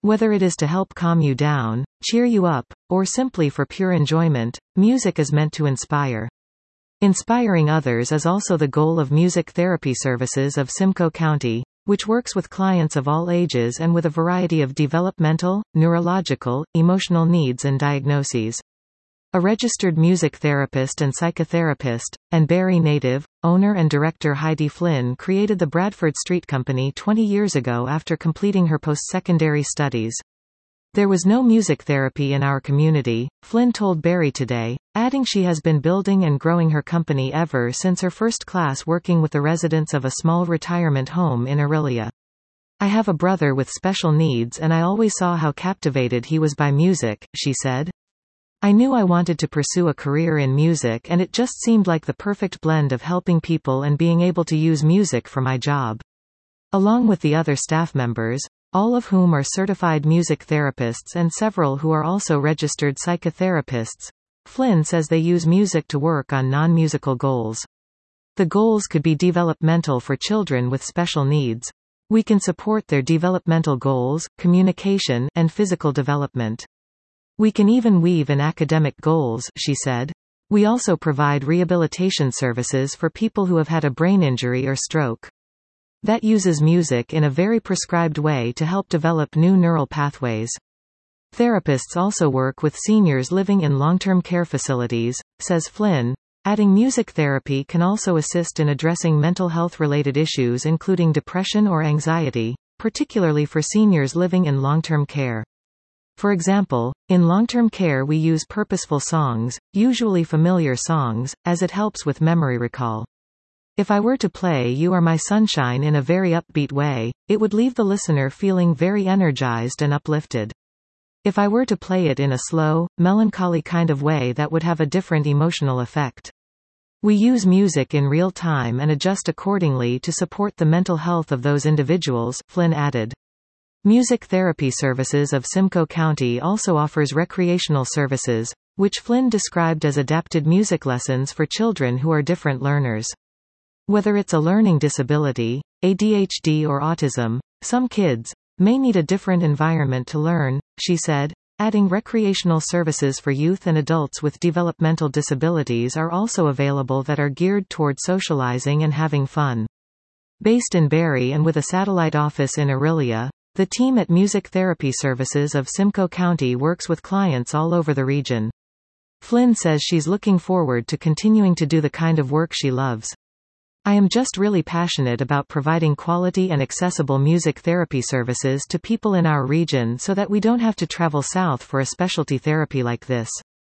Whether it is to help calm you down, cheer you up, or simply for pure enjoyment, music is meant to inspire. Inspiring others is also the goal of music therapy services of Simcoe County, which works with clients of all ages and with a variety of developmental, neurological, emotional needs and diagnoses. A registered music therapist and psychotherapist, and Barre native, owner and director Heidi Flynn created the Bradford Street Company 20 years ago after completing her post-secondary studies. There was no music therapy in our community, Flynn told Barre Today, adding she has been building and growing her company ever since her first class working with the residents of a small retirement home in Orillia. I have a brother with special needs and I always saw how captivated he was by music, she said. I knew I wanted to pursue a career in music and it just seemed like the perfect blend of helping people and being able to use music for my job. Along with the other staff members, all of whom are certified music therapists and several who are also registered psychotherapists, Flynn says they use music to work on non-musical goals. The goals could be developmental for children with special needs. We can support their developmental goals, communication, and physical development. We can even weave in academic goals, she said. We also provide rehabilitation services for people who have had a brain injury or stroke. That uses music in a very prescribed way to help develop new neural pathways. Therapists also work with seniors living in long-term care facilities, says Flynn, adding music therapy can also assist in addressing mental health-related issues including depression or anxiety, particularly for seniors living in long-term care. For example, in long-term care we use purposeful songs, usually familiar songs, as it helps with memory recall. If I were to play You Are My Sunshine in a very upbeat way, it would leave the listener feeling very energized and uplifted. If I were to play it in a slow, melancholy kind of way that would have a different emotional effect. We use music in real time and adjust accordingly to support the mental health of those individuals, Flynn added. Music therapy services of Simcoe County also offers recreational services, which Flynn described as adapted music lessons for children who are different learners. Whether it's a learning disability, ADHD or autism, some kids may need a different environment to learn, she said, adding recreational services for youth and adults with developmental disabilities are also available that are geared toward socializing and having fun. Based in Barre and with a satellite office in Orillia, the team at Music Therapy Services of Simcoe County works with clients all over the region. Flynn says she's looking forward to continuing to do the kind of work she loves. I am just really passionate about providing quality and accessible music therapy services to people in our region so that we don't have to travel south for a specialty therapy like this.